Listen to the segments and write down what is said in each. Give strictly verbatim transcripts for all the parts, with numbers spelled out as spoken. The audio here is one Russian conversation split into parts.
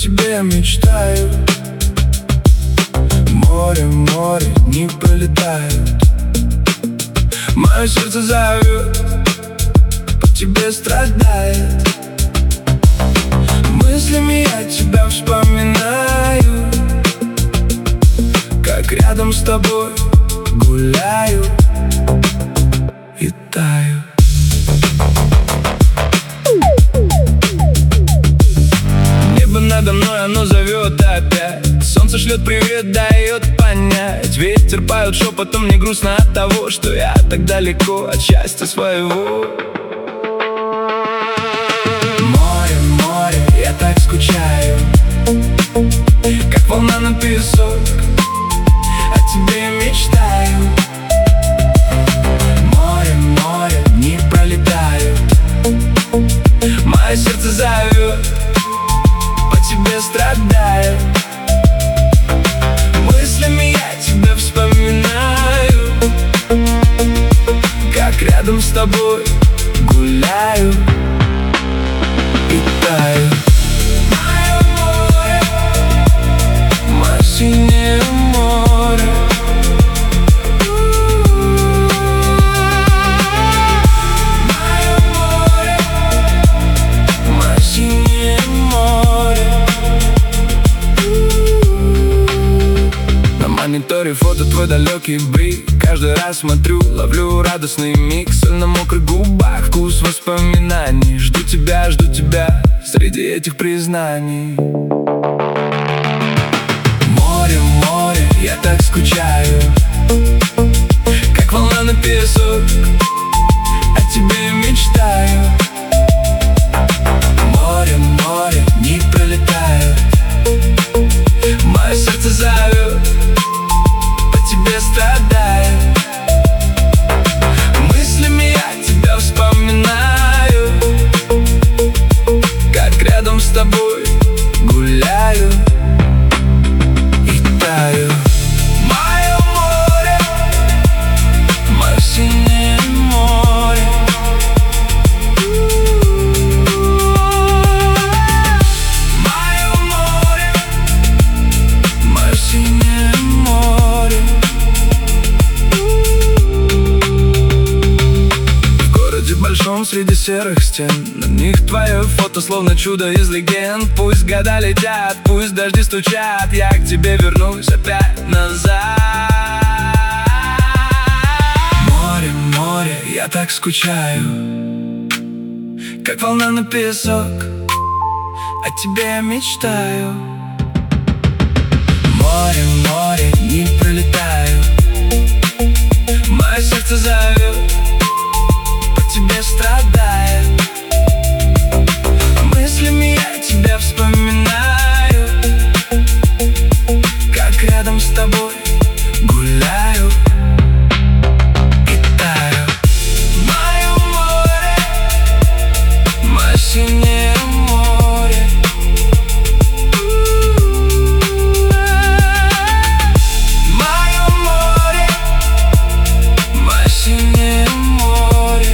тебе мечтаю. Море, море, не пролетают. Мое сердце зовет, по тебе страдает. Мыслями я тебя вспоминаю, как рядом с тобой гуляю и таю. Небо надо мной, оно зовет опять. Солнце шлет привет, дает понять. Ветер поет шепотом, мне грустно от того, что я так далеко от счастья своего. Море, море, я так скучаю, как волна на песок, о тебе мечтаю. Море, море, не пролетают. Мое сердце зовет, по тебе страдаю. Мыслями я тебя вспоминаю, как рядом с тобой гуляю и таю. Мое море, мое синее море. Мое море, мое синее море. На мониторе фото твой далекий блик. Каждый раз смотрю, ловлю радостный миг. Соль на мокрых губах, вкус воспоминаний. Жду тебя, жду тебя среди этих признаний. Море, море, я так скучаю, как волна на песок, о тебе мечтаю. Море, море, не пролетают. Мое сердце зовет, по тебе страдаю. Мыслями я тебя вспоминаю, как рядом с тобой гуляю и таю. Мое море, мое синее море. Мое море, мое синее море. В городе большом среди серых стен, на них твое фото словно чудо из легенд. Пусть года летят, пусть дожди стучат, я к тебе вернусь опять назад. Море, море, я так скучаю, как волна на песок, о тебе мечтаю. Море, море, не пролетаю. Мое сердце зовет, по тебе страдает. Мыслями я тебя вспоминаю, как рядом с тобой гуляю и таю. Мое море, мое синее море. Мое море, мое синее море.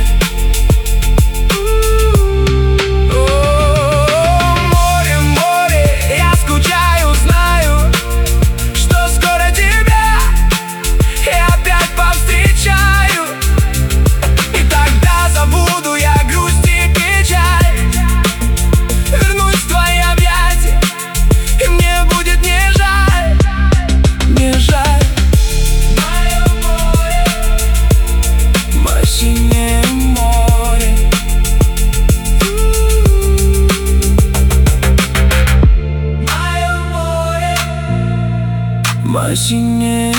О, море, море, я скучаю, знаю, что скоро тебя я опять повстречаю. И тогда забуду я грусть и печаль, вернусь в твои объятия, и мне будет не жаль, не жаль. Мое море, мое синее море. Мое море, мое синее